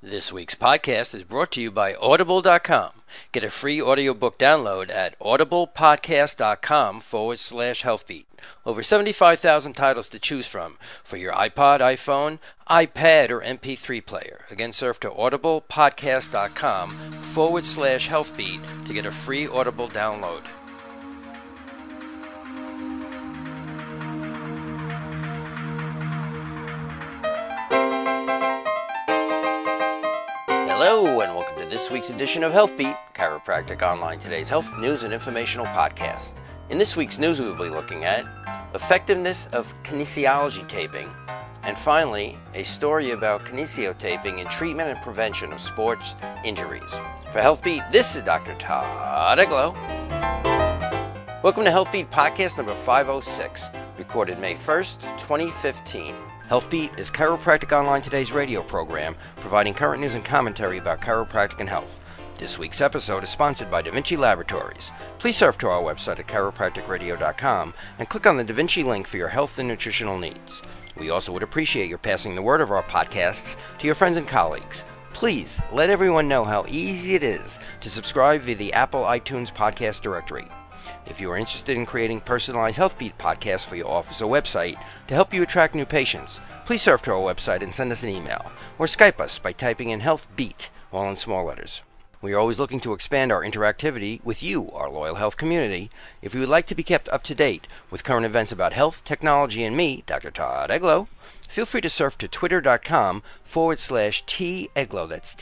This week's podcast is brought to you by Audible.com. Get a free audiobook download at audiblepodcast.com/healthbeat. Over 75,000 titles to choose from for your iPod, iPhone, iPad, or MP3 player. Again, surf to audiblepodcast.com/healthbeat to get a free Audible download. Hello, and welcome to this week's edition of HealthBeat, Chiropractic Online, today's health news and informational podcast. In this week's news, we will be looking at effectiveness of kinesiology taping, and finally, a story about kinesiotaping in treatment and prevention of sports injuries. For HealthBeat, this is Dr. Todd Eglow. Welcome to HealthBeat podcast number 506, recorded May 1st, 2015. HealthBeat is Chiropractic Online Today's radio program, providing current news and commentary about chiropractic and health. This week's episode is sponsored by Da Vinci Laboratories. Please surf to our website at chiropracticradio.com and click on the Da Vinci link for your health and nutritional needs. We also would appreciate your passing the word of our podcasts to your friends and colleagues. Please let everyone know how easy it is to subscribe via the Apple iTunes podcast directory. If you are interested in creating personalized HealthBeat podcasts for your office or website to help you attract new patients, please surf to our website and send us an email, or Skype us by typing in HealthBeat, all in small letters. We are always looking to expand our interactivity with you, our loyal health community. If you would like to be kept up to date with current events about health, technology, and me, Dr. Todd Eglow, feel free to surf to twitter.com/TEglow, that's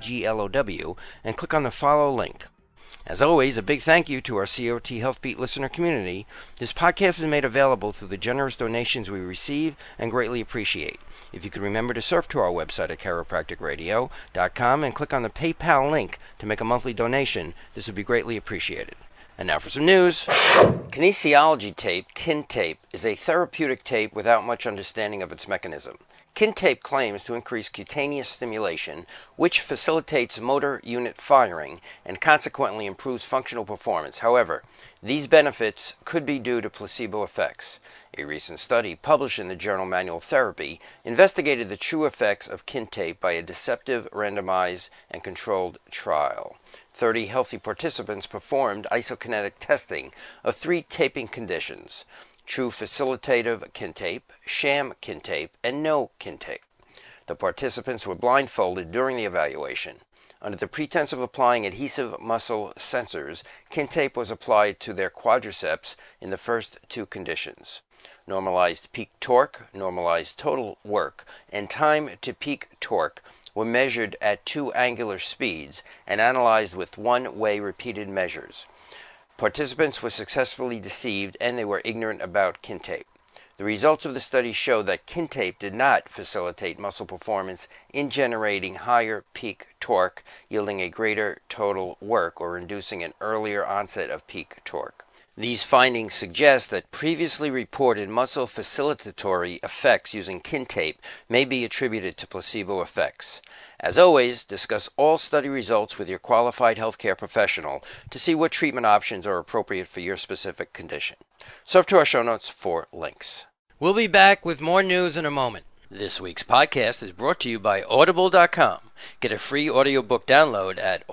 TEGLOW, and click on the follow link. As always, a big thank you to our COT HealthBeat listener community. This podcast is made available through the generous donations we receive and greatly appreciate. If you could remember to surf to our website at chiropracticradio.com and click on the PayPal link to make a monthly donation, this would be greatly appreciated. And now for some news. Kinesiology tape, kin tape, is a therapeutic tape without much understanding of its mechanism. Kin tape claims to increase cutaneous stimulation, which facilitates motor unit firing and consequently improves functional performance. However, these benefits could be due to placebo effects. A recent study published in the journal Manual Therapy investigated the true effects of kin tape by a deceptive, randomized, and controlled trial. 30 healthy participants performed isokinetic testing of 3 taping conditions: true facilitative kin tape, sham kin tape, and no kin tape. The participants were blindfolded during the evaluation. Under the pretense of applying adhesive muscle sensors, kin tape was applied to their quadriceps in the first 2 conditions. Normalized peak torque, normalized total work, and time to peak torque were measured at 2 angular speeds and analyzed with one-way repeated measures. Participants were successfully deceived and they were ignorant about kin tape. The results of the study show that kin tape did not facilitate muscle performance in generating higher peak torque, yielding a greater total work, or inducing an earlier onset of peak torque. These findings suggest that previously reported muscle facilitatory effects using kin tape may be attributed to placebo effects. As always, discuss all study results with your qualified healthcare professional to see what treatment options are appropriate for your specific condition. Surf to our show notes for links. We'll be back with more news in a moment. This week's podcast is brought to you by Audible.com. Get a free audiobook download at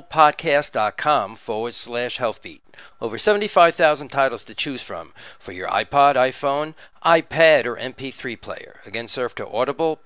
audiblepodcast.com/healthbeat. Over 75,000 titles to choose from for your iPod, iPhone, iPad, or MP3 player. Again, surf to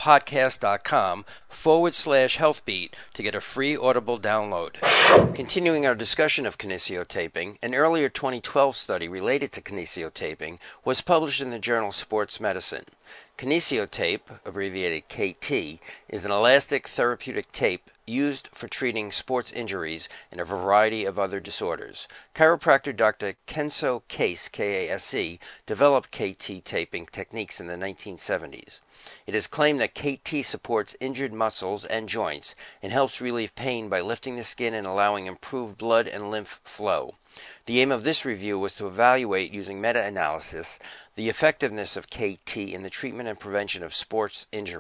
audiblepodcast.com/healthbeat to get a free Audible download. Continuing our discussion of kinesiotaping, an earlier 2012 study related to kinesiotaping was published in the journal Sports Medicine. Kinesiotape, abbreviated KT, is an elastic therapeutic tape used for treating sports injuries and a variety of other disorders. Chiropractor Dr. Kenso Case, K-A-S-E, developed KT taping techniques in the 1970s. It is claimed that KT supports injured muscles and joints and helps relieve pain by lifting the skin and allowing improved blood and lymph flow. The aim of this review was to evaluate, using meta-analysis, the effectiveness of KT in the treatment and prevention of sports injuries.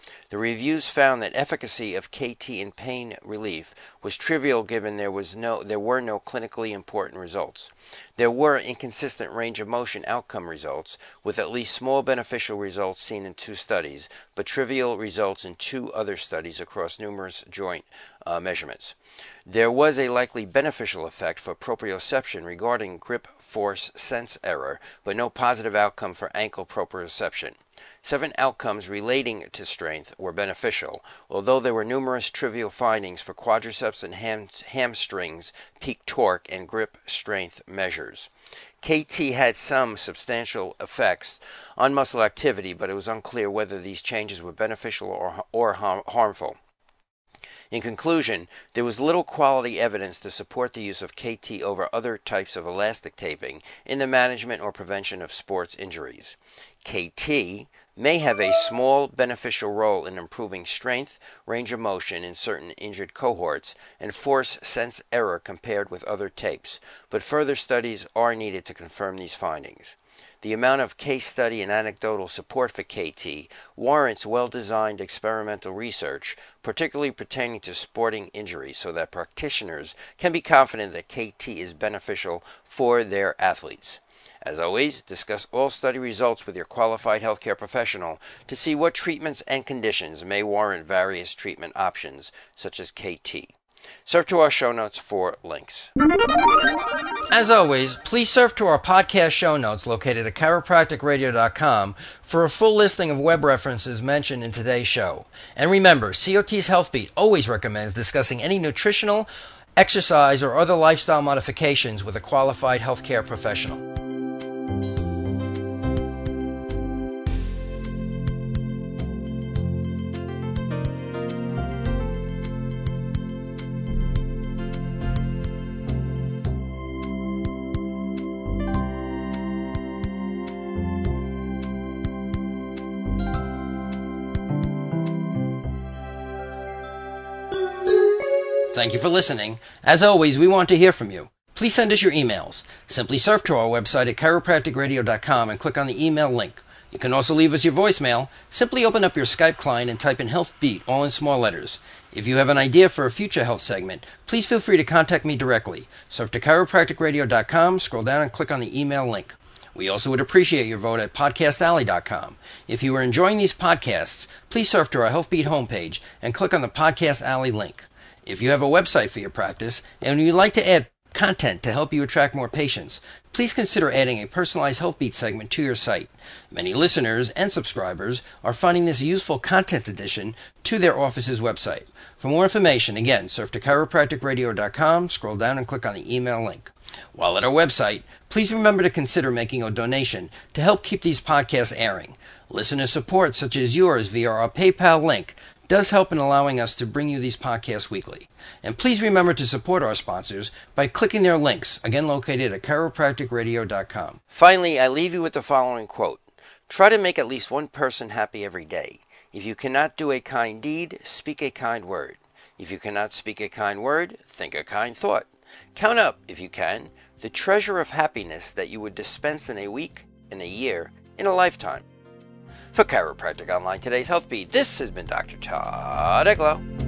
The reviews found that efficacy of KT in pain relief was trivial given there were no clinically important results. There were inconsistent range of motion outcome results, with at least small beneficial results seen in 2 studies, but trivial results in 2 other studies across numerous joint measurements. There was a likely beneficial effect for proprioception regarding grip force sense error, but no positive outcome for ankle proprioception. 7 outcomes relating to strength were beneficial, although there were numerous trivial findings for quadriceps and hamstrings, peak torque, and grip strength measures. KT had some substantial effects on muscle activity, but it was unclear whether these changes were beneficial or harmful. In conclusion, there was little quality evidence to support the use of KT over other types of elastic taping in the management or prevention of sports injuries. KT may have a small beneficial role in improving strength, range of motion in certain injured cohorts, and force sense error compared with other tapes, but further studies are needed to confirm these findings. The amount of case study and anecdotal support for KT warrants well-designed experimental research, particularly pertaining to sporting injuries, so that practitioners can be confident that KT is beneficial for their athletes. As always, discuss all study results with your qualified healthcare professional to see what treatments and conditions may warrant various treatment options, such as KT. Surf to our show notes for links. As always, please surf to our podcast show notes located at chiropracticradio.com for a full listing of web references mentioned in today's show. And remember, COT's HealthBeat always recommends discussing any nutritional, exercise, or other lifestyle modifications with a qualified healthcare professional. Thank you for listening. As always, we want to hear from you. Please send us your emails. Simply surf to our website at chiropracticradio.com and click on the email link. You can also leave us your voicemail. Simply open up your Skype client and type in HealthBeat, all in small letters. If you have an idea for a future health segment, please feel free to contact me directly. Surf to chiropracticradio.com, scroll down and click on the email link. We also would appreciate your vote at podcastalley.com. If you are enjoying these podcasts, please surf to our HealthBeat homepage and click on the Podcast Alley link. If you have a website for your practice and you'd like to add content to help you attract more patients, please consider adding a personalized HealthBeat segment to your site. Many listeners and subscribers are finding this useful content addition to their office's website. For more information, again, surf to chiropracticradio.com, scroll down and click on the email link. While at our website, please remember to consider making a donation to help keep these podcasts airing. Listener support, such as yours via our PayPal link, does help in allowing us to bring you these podcasts weekly. And please remember to support our sponsors by clicking their links, again located at chiropracticradio.com. Finally, I leave you with the following quote. Try to make at least one person happy every day. If you cannot do a kind deed, speak a kind word. If you cannot speak a kind word, think a kind thought. Count up, if you can, the treasure of happiness that you would dispense in a week, in a year, in a lifetime. For Chiropractic Online, today's HealthBeat, this has been Dr. Todd Eglow.